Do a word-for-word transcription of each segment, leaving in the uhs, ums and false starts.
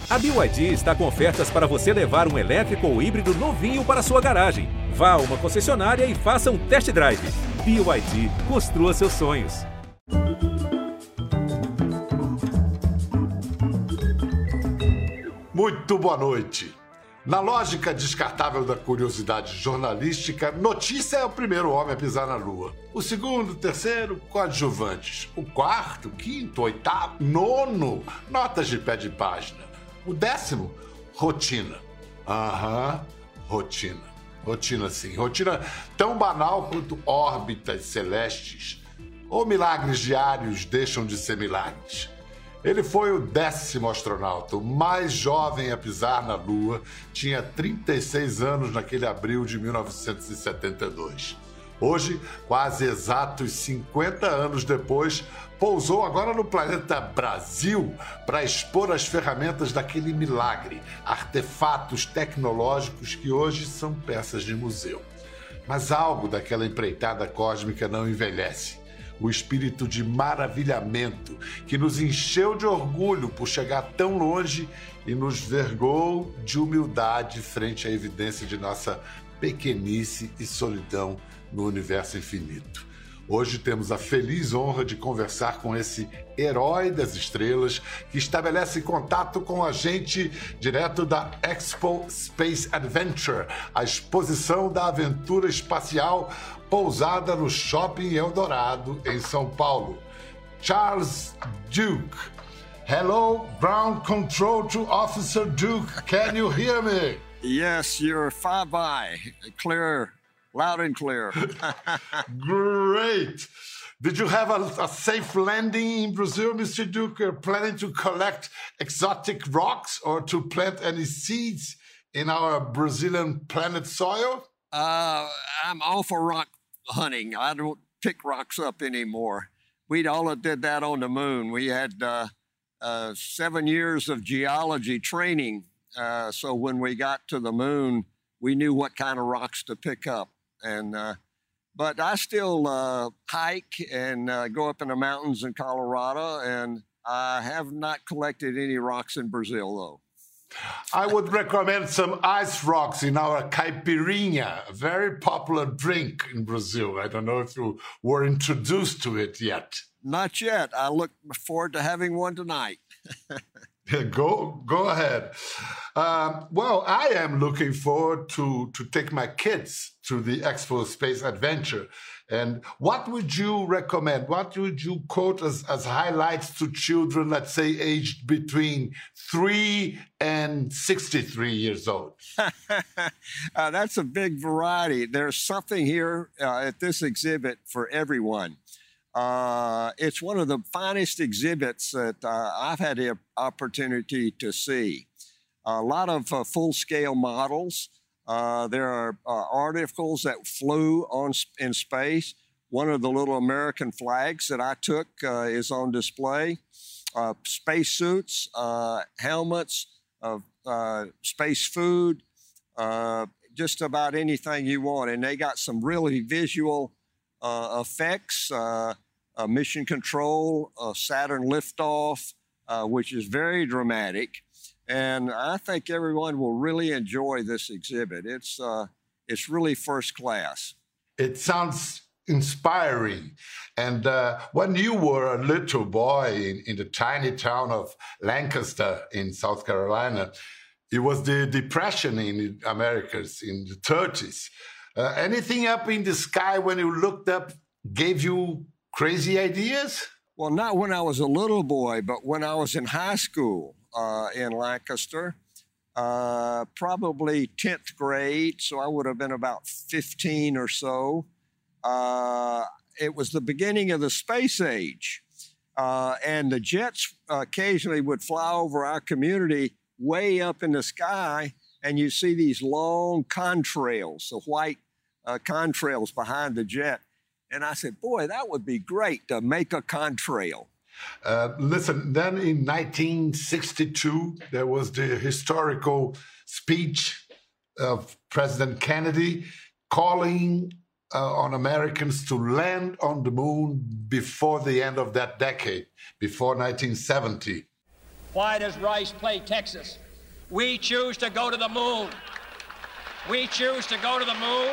A B Y D está com ofertas para você levar um elétrico ou híbrido novinho para sua garagem. Vá a uma concessionária e faça um test drive. B Y D, construa seus sonhos. Muito boa noite. Na lógica descartável da curiosidade jornalística, notícia é o primeiro homem a pisar na Lua. O segundo, terceiro, coadjuvantes. O quarto, quinto, oitavo, nono, notas de pé de página. O décimo, rotina. Aham, rotina. Rotina, sim. Rotina tão banal quanto órbitas celestes. Ou milagres diários deixam de ser milagres. Ele foi o décimo astronauta, o mais jovem a pisar na Lua. Tinha trinta e seis anos naquele abril de mil novecentos e setenta e dois. Hoje, quase exatos cinquenta anos depois, pousou agora no planeta Brasil para expor as ferramentas daquele milagre, artefatos tecnológicos que hoje são peças de museu. Mas algo daquela empreitada cósmica não envelhece. O espírito de maravilhamento que nos encheu de orgulho por chegar tão longe e nos vergou de humildade frente à evidência de nossa pequenice e solidão no universo infinito. Hoje temos a feliz honra de conversar com esse herói das estrelas que estabelece contato com a gente direto da Expo Space Adventure, a exposição da aventura espacial pousada no Shopping Eldorado, em São Paulo. Charles Duke. Hello, Ground Control to Officer Duke. Can you hear me? Yes, you're five eye. Clear. Loud and clear. Great. Did you have a, a safe landing in Brazil, Mister Duke? Are you planning to collect exotic rocks or to plant any seeds in our Brazilian planet soil? Uh, I'm off of rock hunting. I don't pick rocks up anymore. We all did that on the moon. We had uh, uh, seven years of geology training. Uh, so when we got to the moon, we knew what kind of rocks to pick up. And uh, but I still uh, hike and uh, go up in the mountains in Colorado, and I have not collected any rocks in Brazil, though. I would recommend some ice rocks in our caipirinha, a very popular drink in Brazil. I don't know if you were introduced to it yet. Not yet. I look forward to having one tonight. Go, go ahead. Um, well, I am looking forward to, to take my kids to the Expo Space Adventure. And what would you recommend? What would you quote as, as highlights to children, let's say, aged between three and sixty-three years old? uh, that's a big variety. There's something here uh, at this exhibit for everyone. Uh, it's one of the finest exhibits that uh, I've had the opportunity to see. A lot of uh, full-scale models. Uh, there are uh, articles that flew on in space. One of the little American flags that I took uh, is on display. Uh, spacesuits, uh, helmets, uh, uh, space food, uh, just about anything you want. And they got some really visual uh, effects. Uh, Uh, mission control, uh, Saturn liftoff, uh, which is very dramatic. And I think everyone will really enjoy this exhibit. It's, uh, it's really first class. It sounds inspiring. And uh, when you were a little boy in, in the tiny town of Lancaster in South Carolina, it was the Depression in the Americas in the thirties. Uh, anything up in the sky when you looked up gave you crazy ideas? Well, not when I was a little boy, but when I was in high school uh, in Lancaster, uh, probably tenth grade, so I would have been about fifteen or so. Uh, it was the beginning of the space age, uh, and the jets occasionally would fly over our community way up in the sky, and you see these long contrails, the white uh, contrails behind the jet. And I said, boy, that would be great to make a contrail. Uh, listen, then in nineteen sixty-two, there was the historical speech of President Kennedy calling uh, on Americans to land on the moon before the end of that decade, before nineteen seventy. Why does Rice play Texas? We choose to go to the moon. We choose to go to the moon.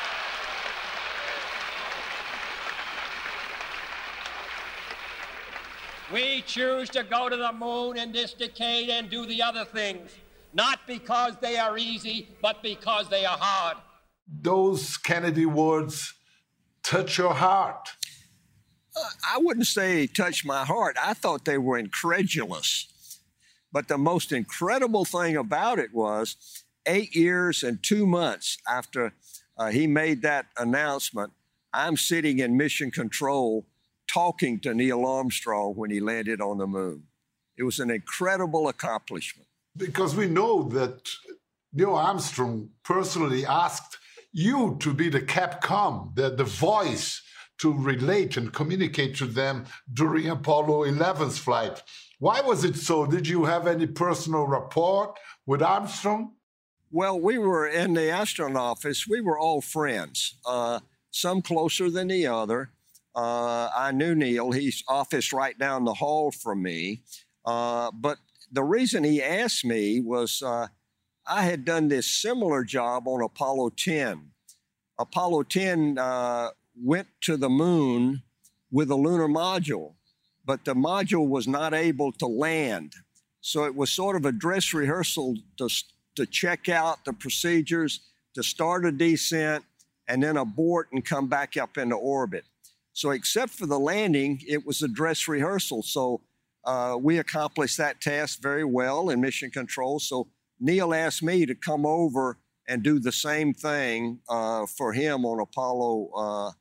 We choose to go to the moon in this decade and do the other things, not because they are easy, but because they are hard. Those Kennedy words touch your heart. Uh, I wouldn't say touch my heart. I thought they were incredulous. But the most incredible thing about it was eight years and two months after uh, he made that announcement, I'm sitting in Mission Control talking to Neil Armstrong when he landed on the moon. It was an incredible accomplishment. Because we know that Neil Armstrong personally asked you to be the Capcom, the, the voice to relate and communicate to them during Apollo eleven's flight. Why was it so? Did you have any personal rapport with Armstrong? Well, we were in the astronaut office. We were all friends, uh, some closer than the other. Uh, I knew Neil. He's office right down the hall from me. Uh, but the reason he asked me was uh, I had done this similar job on Apollo ten. Apollo ten uh, went to the moon with a lunar module, but the module was not able to land. So it was sort of a dress rehearsal to, to check out the procedures, to start a descent, and then abort and come back up into orbit. So except for the landing, it was a dress rehearsal. So uh, we accomplished that task very well in Mission Control. So Neil asked me to come over and do the same thing uh, for him on Apollo uh,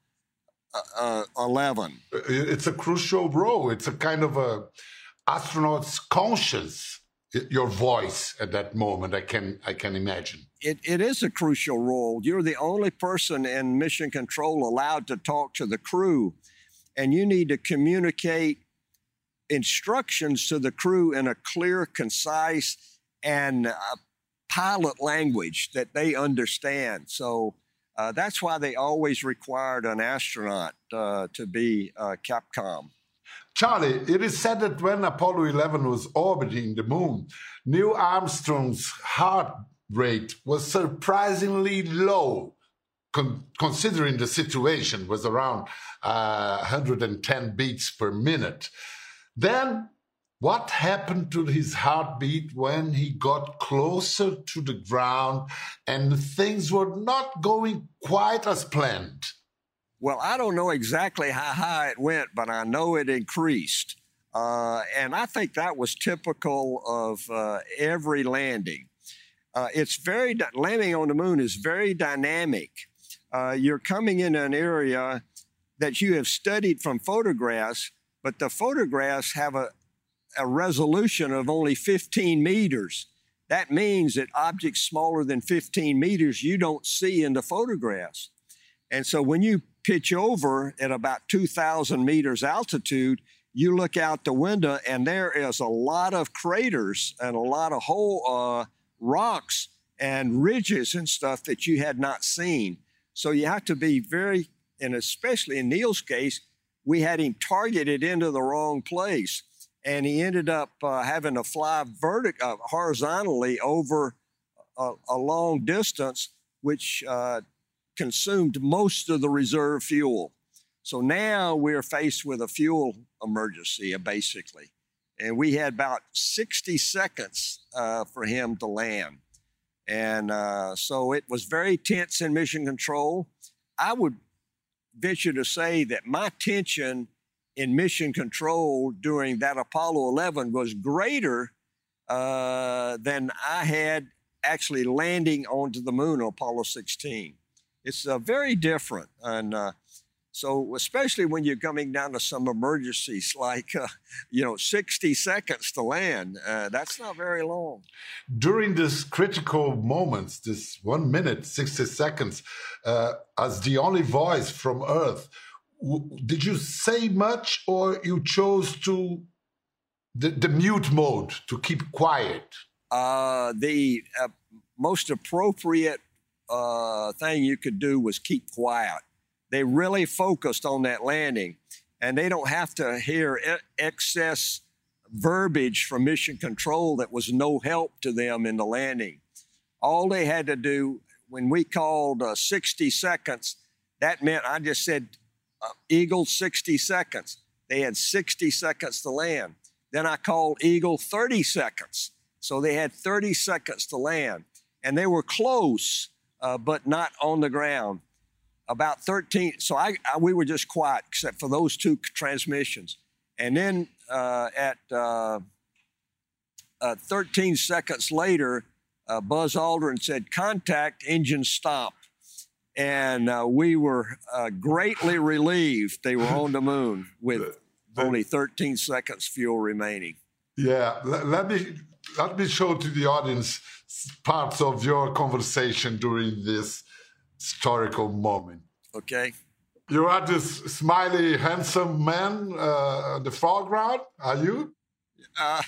uh, eleven. It's a crucial role. It's a kind of a astronaut's conscience, your voice at that moment, I can, I can imagine. It, it is a crucial role. You're the only person in Mission Control allowed to talk to the crew, and you need to communicate instructions to the crew in a clear, concise, and uh, pilot language that they understand. So uh, that's why they always required an astronaut uh, to be uh, Capcom. Charlie, it is said that when Apollo eleven was orbiting the moon, Neil Armstrong's heart rate was surprisingly low, con considering the situation was around uh, one hundred ten beats per minute. Then, what happened to his heartbeat when he got closer to the ground and things were not going quite as planned? Well, I don't know exactly how high it went, but I know it increased. Uh, and I think that was typical of uh, every landing. Uh, it's very, landing on the moon is very dynamic. Uh, you're coming in an area that you have studied from photographs, but the photographs have a, a resolution of only fifteen meters. That means that objects smaller than fifteen meters you don't see in the photographs. And so when you pitch over at about two thousand meters altitude, you look out the window and there is a lot of craters and a lot of whole uh, rocks and ridges and stuff that you had not seen. So you have to be very, and especially in Neil's case, we had him targeted into the wrong place. And he ended up uh, having to fly vertic- uh, horizontally over a, a long distance, which uh, consumed most of the reserve fuel. So now we're faced with a fuel emergency, basically. And we had about sixty seconds uh, for him to land. And uh, so it was very tense in Mission Control. I would venture to say that my tension in Mission Control during that Apollo eleven was greater uh, than I had actually landing onto the moon on Apollo sixteen. It's uh, very different. And uh, so especially when you're coming down to some emergencies like, uh, you know, sixty seconds to land, uh, that's not very long. During this critical moments, this one minute, sixty seconds, uh, as the only voice from Earth, did you say much or you chose to the, the mute mode to keep quiet? Uh, the uh, most appropriate uh, thing you could do was keep quiet. They really focused on that landing, and they don't have to hear e excess verbiage from Mission Control that was no help to them in the landing. All they had to do, when we called uh, sixty seconds, that meant I just said, uh, Eagle, sixty seconds. They had sixty seconds to land. Then I called Eagle, thirty seconds. So they had thirty seconds to land. And they were close, uh, but not on the ground. About thirteen, so I, I, we were just quiet except for those two transmissions. And then uh, at uh, uh, thirteen seconds later, uh, Buzz Aldrin said, contact, engine stop. And uh, we were uh, greatly relieved they were on the moon with only thirteen seconds fuel remaining. Yeah, let, let me let me show to the audience parts of your conversation during this historical moment. Okay. You are this smiley, handsome man uh, in the foreground, are you? Uh,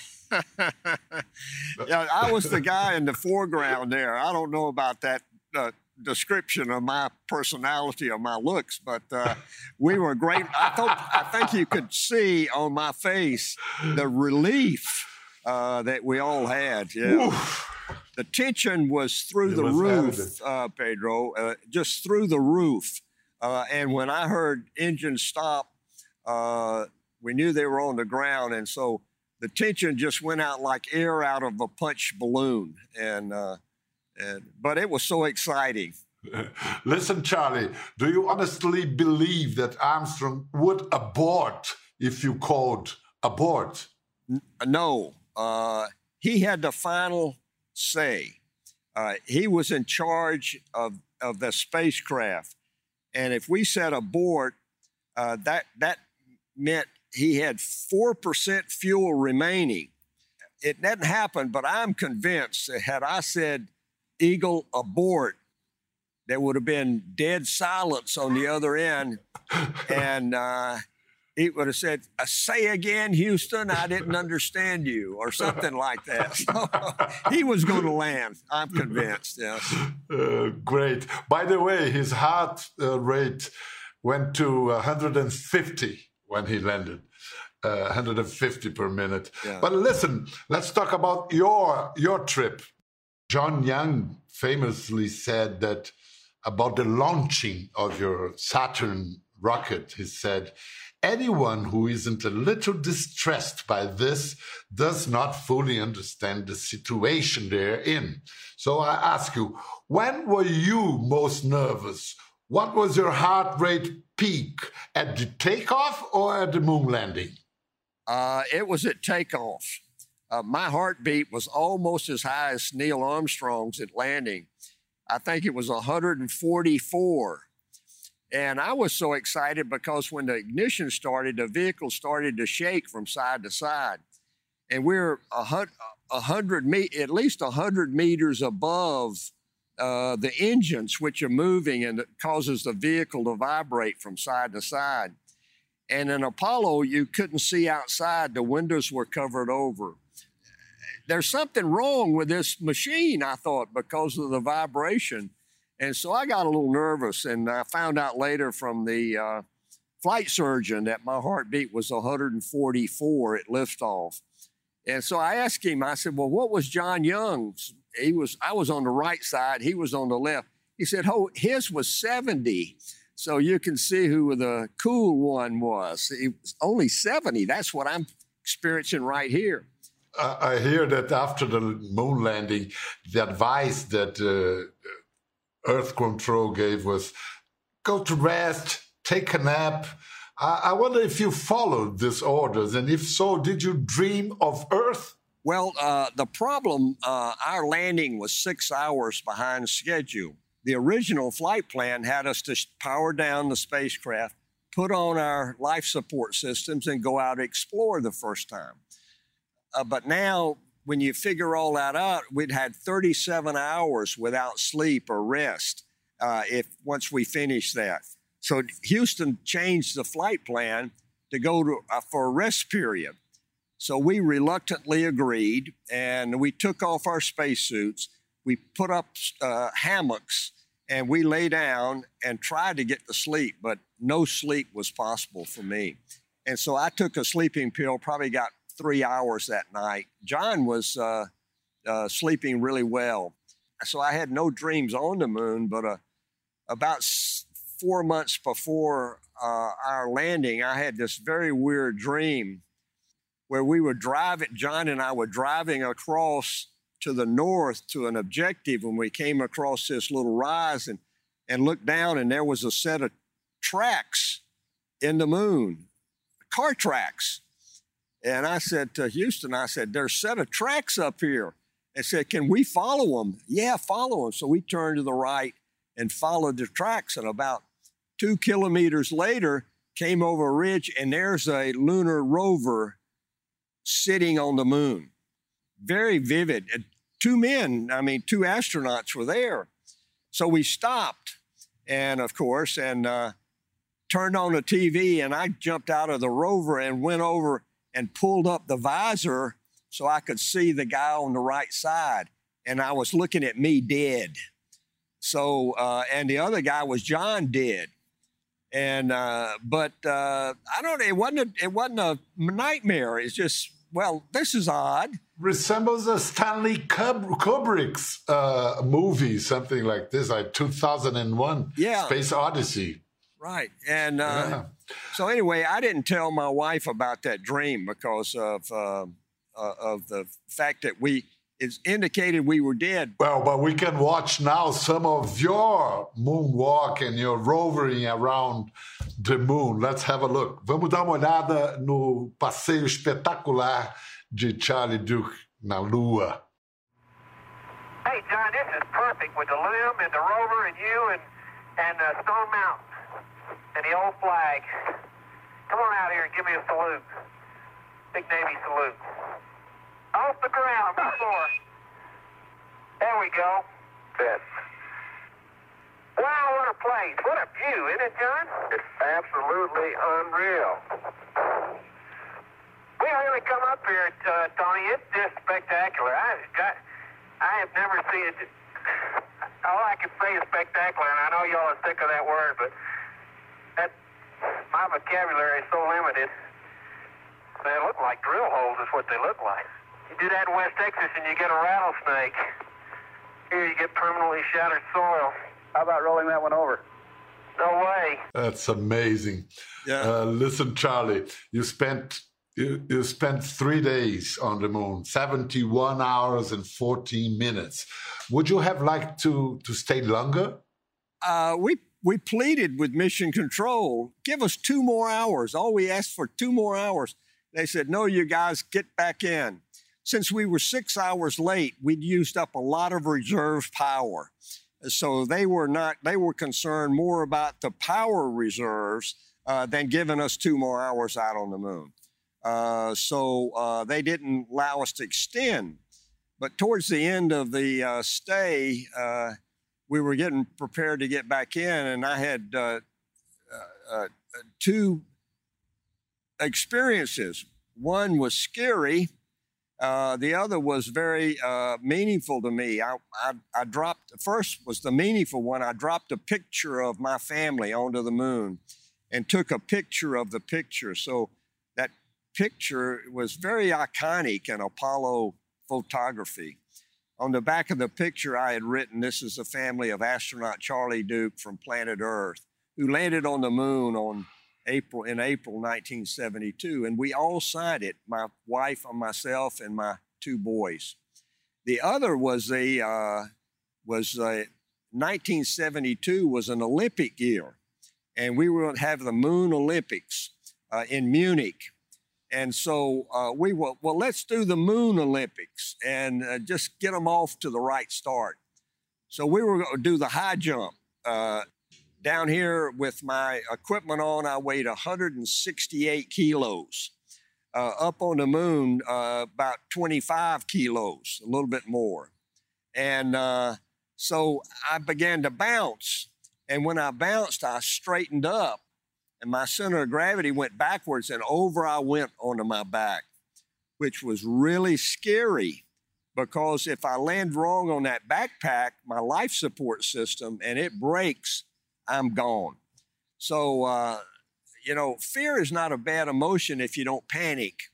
yeah, I was the guy in the foreground there. I don't know about that uh, description of my personality or my looks, but uh, we were great. I, thought, I think you could see on my face the relief uh, that we all had. Yeah. Oof. The tension was through it the was roof, uh, Pedro, uh, just through the roof. Uh, and when I heard engine stop, uh, we knew they were on the ground. And so the tension just went out like air out of a punch balloon. And, uh, and but it was so exciting. Listen, Charlie, do you honestly believe that Armstrong would abort if you called abort? N- no. Uh, he had the final say. Uh, he was in charge of, of the spacecraft. And if we said abort, uh, that, that meant he had four percent fuel remaining. It didn't happen, but I'm convinced that had I said Eagle abort, there would have been dead silence on the other end. And uh, he would have said, say again, Houston, I didn't understand you, or something like that. So he was going to land, I'm convinced, yes. Uh, great. By the way, his heart uh, rate went to one hundred fifty when he landed, uh, one hundred fifty per minute. Yeah. But listen, let's talk about your, your trip. John Young famously said that about the launching of your Saturn rocket, he said, anyone who isn't a little distressed by this does not fully understand the situation they're in. So I ask you, when were you most nervous? What was your heart rate peak, at the takeoff or at the moon landing? Uh, it was at takeoff. Uh, my heartbeat was almost as high as Neil Armstrong's at landing. I think it was one hundred forty-four. And I was so excited because when the ignition started, the vehicle started to shake from side to side. And we're a hundred, a hundred me- at least one hundred meters above uh, the engines, which are moving, and it causes the vehicle to vibrate from side to side. And in Apollo, you couldn't see outside. The windows were covered over. There's something wrong with this machine, I thought, because of the vibration. And so I got a little nervous, and I found out later from the uh, flight surgeon that my heartbeat was one hundred forty-four at liftoff. And so I asked him, I said, well, what was John Young's? He was, I was on the right side, he was on the left. He said, oh, his was seventy. So you can see who the cool one was. He was only seventy. That's what I'm experiencing right here. Uh, I hear that after the moon landing, the advice that uh, Earth Control gave was go to rest, take a nap. I, I wonder if you followed these orders, and if so, did you dream of Earth? Well, uh, the problem, uh, our landing was six hours behind schedule. The original flight plan had us to power down the spacecraft, put on our life support systems, and go out and explore the first time. Uh, but now, when you figure all that out, we'd had thirty-seven hours without sleep or rest uh, if once we finished that. So Houston changed the flight plan to go to uh, for a rest period. So we reluctantly agreed, and we took off our spacesuits. We put up uh, hammocks, and we lay down and tried to get to sleep, but no sleep was possible for me. And so I took a sleeping pill, probably got three hours that night. John was uh, uh, sleeping really well. So I had no dreams on the moon, but uh, about s- four months before uh, our landing, I had this very weird dream where we were driving, John and I were driving across to the north to an objective when we came across this little rise and, and looked down, and there was a set of tracks in the moon, car tracks. And I said to Houston, I said, there's a set of tracks up here. And said, can we follow them? Yeah, follow them. So we turned to the right and followed the tracks. And about two kilometers later, came over a ridge, and there's a lunar rover sitting on the moon. Very vivid. And two men, I mean, two astronauts were there. So we stopped, and of course, and uh, turned on the T V, and I jumped out of the rover and went over and pulled up the visor so I could see the guy on the right side. And I was looking at me dead. So, uh, and the other guy was John dead. And, uh, but uh, I don't know, it wasn't, a, it wasn't a nightmare. It's just, well, this is odd. Resembles a Stanley Kubrick's uh, movie, something like this, like two thousand one, yeah. Space Odyssey. Right. And uh, yeah. so anyway, I didn't tell my wife about that dream because of, uh, uh, of the fact that we, it's indicated we were dead. Well, but we can watch now some of your moonwalk and your rovering around the moon. Let's have a look. Vamos dar uma olhada no passeio espetacular de Charlie Duke na Lua. Hey, John, this is perfect with the limb and the rover and you and, and uh, Stone Mountain and the old flag. Come on out here and give me a salute. Big Navy salute. Off the ground, before. There we go. Good. Wow, what a place. What a view, isn't it, John? It's absolutely unreal. We really come up here, uh, Tony. It's just spectacular. I got, I have never seen it. All I can say is spectacular, and I know y'all are sick of that word, but that, my vocabulary is so limited. They look like drill holes is what they look like. You do that in West Texas and you get a rattlesnake. Here you get permanently shattered soil. How about rolling that one over? No way. That's amazing. Yeah. Uh, listen, Charlie, you spent you, you spent three days on the moon, seventy-one hours and fourteen minutes. Would you have liked to to stay longer? Uh, we we pleaded with Mission Control, give us two more hours. All we asked for, two more hours. They said, no, you guys, get back in. Since we were six hours late, we'd used up a lot of reserve power. So they were not, they were concerned more about the power reserves uh, than giving us two more hours out on the moon. Uh, so uh, they didn't allow us to extend. But towards the end of the uh, stay, uh, we were getting prepared to get back in, and I had uh, uh, uh, two experiences. One was scary. Uh, the other was very uh, meaningful to me. I, I, I dropped, the first was the meaningful one. I dropped a picture of my family onto the moon and took a picture of the picture. So that picture was very iconic in Apollo photography. On the back of the picture, I had written, this is the family of astronaut Charlie Duke from planet Earth, who landed on the moon on April in April nineteen seventy-two, and we all signed it, my wife and myself and my two boys. The other was a, uh, was a, nineteen seventy-two was an Olympic year, and we were going to have the Moon Olympics uh, in Munich. And so uh, we were, well, let's do the Moon Olympics and uh, just get them off to the right start. So we were going to do the high jump. Uh, down here with my equipment on, I weighed one hundred sixty-eight kilos. Uh, up on the moon, uh, about twenty-five kilos, a little bit more. And uh, so I began to bounce. And when I bounced, I straightened up. And my center of gravity went backwards, and over I went onto my back, which was really scary because if I land wrong on that backpack, my life support system, and it breaks, I'm gone. So, uh, you know, fear is not a bad emotion if you don't panic.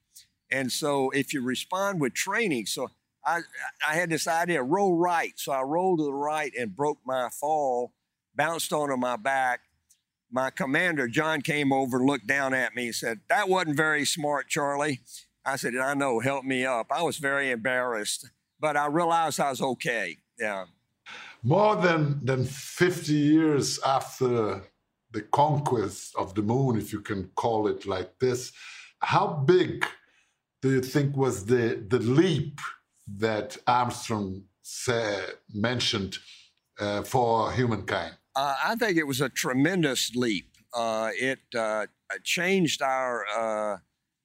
And so if you respond with training, so I, I had this idea, roll right. So I rolled to the right and broke my fall, bounced onto my back. My commander, John, came over and looked down at me and said, "That wasn't very smart, Charlie." I said, "I know, help me up." I was very embarrassed, but I realized I was okay, yeah. More than, than fifty years after the conquest of the moon, if you can call it like this, how big do you think was the, the leap that Armstrong said, mentioned uh, for humankind? Uh, I think it was a tremendous leap. Uh, it uh, changed our uh,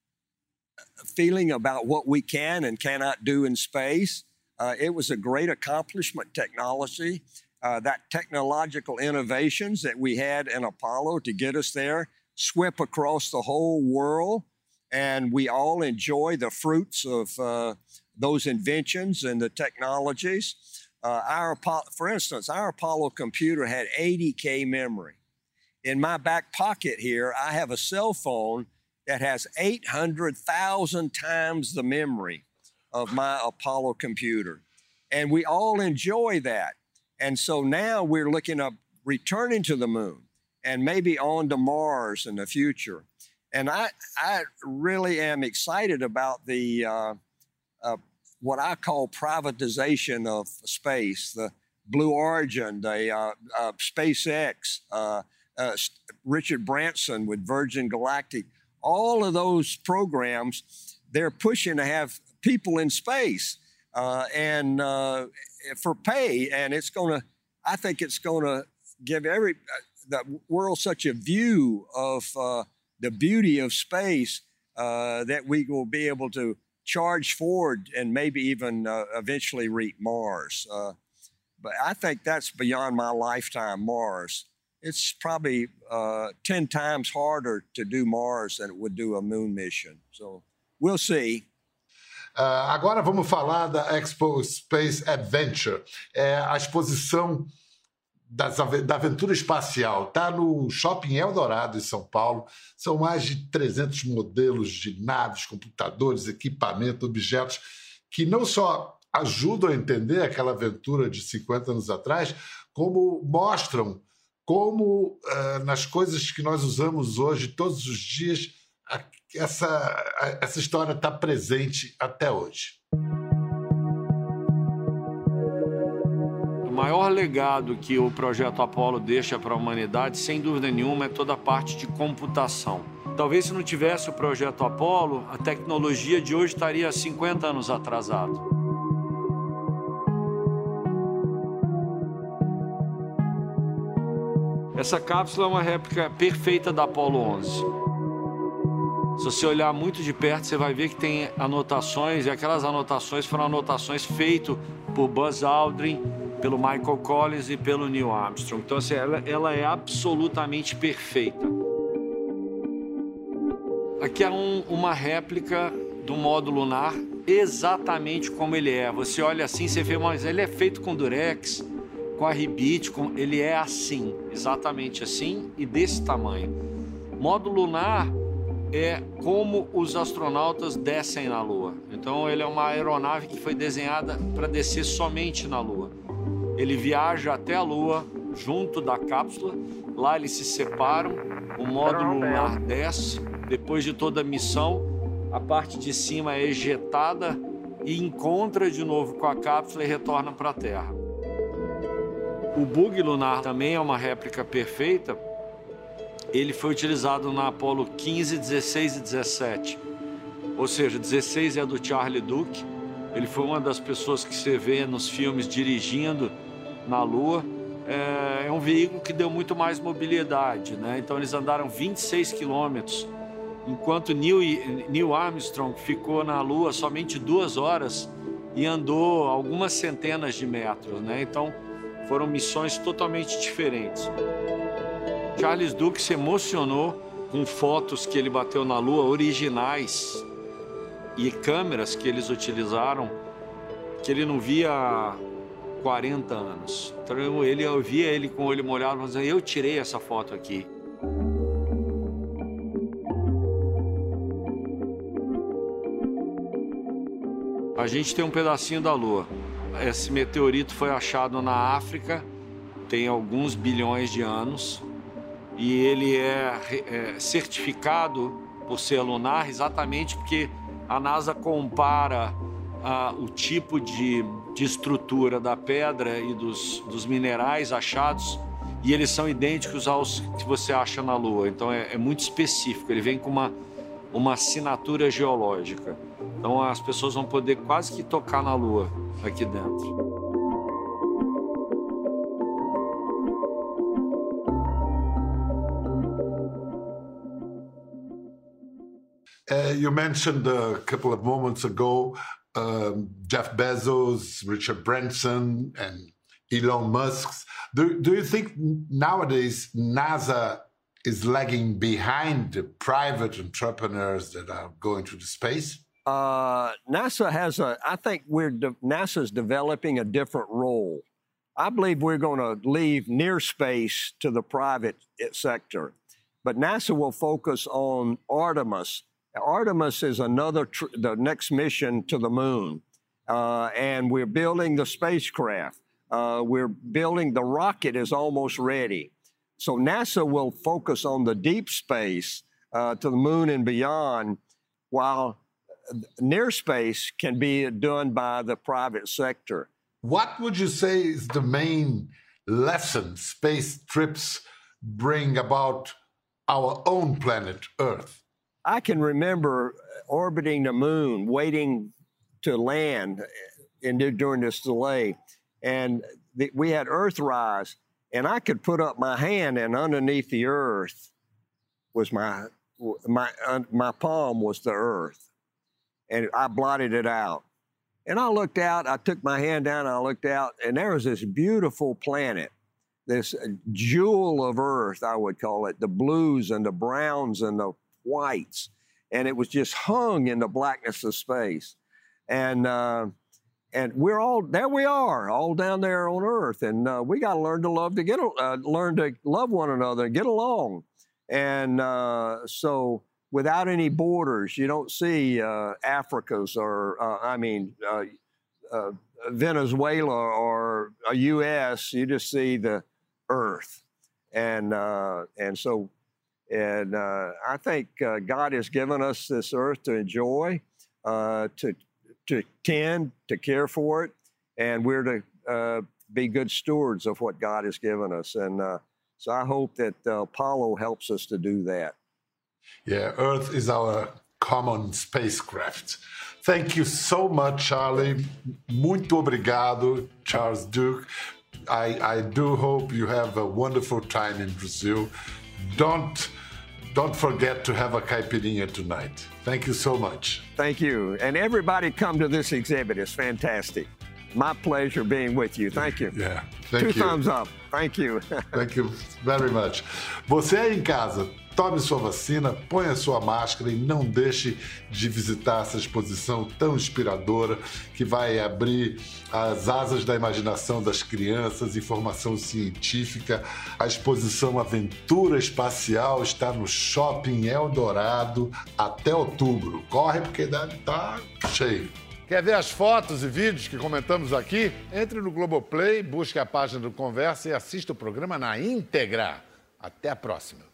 feeling about what we can and cannot do in space. Uh, it was a great accomplishment technology. Uh, that technological innovations that we had in Apollo to get us there swept across the whole world, and we all enjoy the fruits of uh, those inventions and the technologies. Uh, our, for instance, our Apollo computer had eighty K memory. In my back pocket here, I have a cell phone that has eight hundred thousand times the memory of my Apollo computer. And we all enjoy that. And so now we're looking at returning to the moon and maybe on to Mars in the future. And I, I really am excited about the uh, uh, what I call privatization of space, the Blue Origin, the uh, uh, SpaceX, uh, uh, Richard Branson with Virgin Galactic, all of those programs, they're pushing to have people in space uh, and uh, for pay. And it's going to, I think it's going to give every, uh, the world such a view of uh, the beauty of space uh, that we will be able to charge forward and maybe even uh, eventually reach Mars. Uh, but I think that's beyond my lifetime, Mars. It's probably uh, ten times harder to do Mars than it would do a moon mission. So we'll see. Uh, agora vamos falar da Expo Space Adventure. É a exposição das, da aventura espacial. Está no Shopping Eldorado, em São Paulo. São mais de trezentos modelos de naves, computadores, equipamento, objetos que não só ajudam a entender aquela aventura de cinquenta anos atrás, como mostram como uh, nas coisas que nós usamos hoje, todos os dias, a, essa, a, essa história está presente até hoje. O maior legado que o projeto Apollo deixa para a humanidade, sem dúvida nenhuma, é toda a parte de computação. Talvez se não tivesse o projeto Apollo, a tecnologia de hoje estaria cinquenta anos atrasada. Essa cápsula é uma réplica perfeita da Apollo onze. Se você olhar muito de perto, você vai ver que tem anotações, e aquelas anotações foram anotações feitas por Buzz Aldrin, pelo Michael Collins e pelo Neil Armstrong. Então, assim, ela, ela é absolutamente perfeita. Aqui é um, uma réplica do módulo lunar exatamente como ele é. Você olha assim, você vê, mas ele é feito com durex, com a ribite, com... ele é assim, exatamente assim e desse tamanho. Módulo lunar é como os astronautas descem na Lua. Então ele é uma aeronave que foi desenhada para descer somente na Lua. Ele viaja até a Lua junto da cápsula, lá eles se separam, o módulo lunar desce, depois de toda a missão, a parte de cima é ejetada e encontra de novo com a cápsula e retorna para a Terra. O bug lunar também é uma réplica perfeita. Ele foi utilizado na Apollo quinze, dezesseis e dezessete. Ou seja, dezesseis é do Charlie Duke. Ele foi uma das pessoas que você vê nos filmes dirigindo na Lua. É, é um veículo que deu muito mais mobilidade, né? Então eles andaram vinte e seis quilômetros, enquanto Neil, Neil Armstrong ficou na Lua somente duas horas e andou algumas centenas de metros, né? Então foram missões totalmente diferentes. Charles Duke se emocionou com fotos que ele bateu na Lua, originais, e câmeras que eles utilizaram, que ele não via há quarenta anos. Então ele, eu via ele com o olho molhado, mas eu tirei essa foto aqui. A gente tem um pedacinho da Lua. Esse meteorito foi achado na África, tem alguns bilhões de anos, e ele é, é certificado por ser lunar exatamente porque a NASA compara ah, o tipo de, de estrutura da pedra e dos, dos minerais achados, e eles são idênticos aos que você acha na Lua. Então é, é muito específico, ele vem com uma, uma assinatura geológica. Então as pessoas vão poder quase que tocar na Lua aqui dentro. Uh, you mentioned a couple of moments ago um, Jeff Bezos, Richard Branson, and Elon Musk. Do, do you think nowadays NASA is lagging behind the private entrepreneurs that are going to the space? Uh, NASA has a, I think we're, de- NASA's developing a different role. I believe we're going to leave near space to the private sector, but NASA will focus on Artemis. Artemis is another, tr- the next mission to the moon, uh, and we're building the spacecraft. Uh, we're building, the rocket is almost ready. So NASA will focus on the deep space uh, to the moon and beyond, while near space can be done by the private sector. What would you say is the main lesson space trips bring about our own planet, Earth? I can remember orbiting the moon, waiting to land in, during this delay, and the, we had Earthrise, and I could put up my hand, and underneath the Earth was my my uh, my palm was the Earth, and I blotted it out. And I looked out, I took my hand down, and I looked out, and there was this beautiful planet, this jewel of Earth, I would call it, the blues and the browns and the whites, and it was just hung in the blackness of space. And uh, and we're all, there we are, all down there on Earth, and uh, we got to learn to love to get, uh, learn to love one another, get along. And uh, so without any borders, you don't see uh, Africa's or, uh, I mean, uh, uh, Venezuela or a U S, you just see the Earth. And, uh, and so, And uh, I think uh, God has given us this earth to enjoy, uh, to to tend, to care for it, and we're to uh, be good stewards of what God has given us. And uh, so I hope that uh, Apollo helps us to do that. Yeah, Earth is our common spacecraft. Thank you so much, Charlie. Muito obrigado, Charles Duke. I, I do hope you have a wonderful time in Brazil. Don't Don't forget to have a caipirinha tonight. Thank you so much. Thank you. And everybody come to this exhibit. It's fantastic. My pleasure being with you. Thank you. Yeah, thank Two you. thumbs up. Thank you. Thank you very much. Você aí em casa, tome sua vacina, ponha sua máscara e não deixe de visitar essa exposição tão inspiradora que vai abrir as asas da imaginação das crianças, informação científica. A exposição Aventura Espacial está no Shopping Eldorado até outubro. Corre porque deve estar cheio. Quer ver as fotos e vídeos que comentamos aqui? Entre no Globoplay, busque a página do Conversa e assista o programa na íntegra. Até a próxima.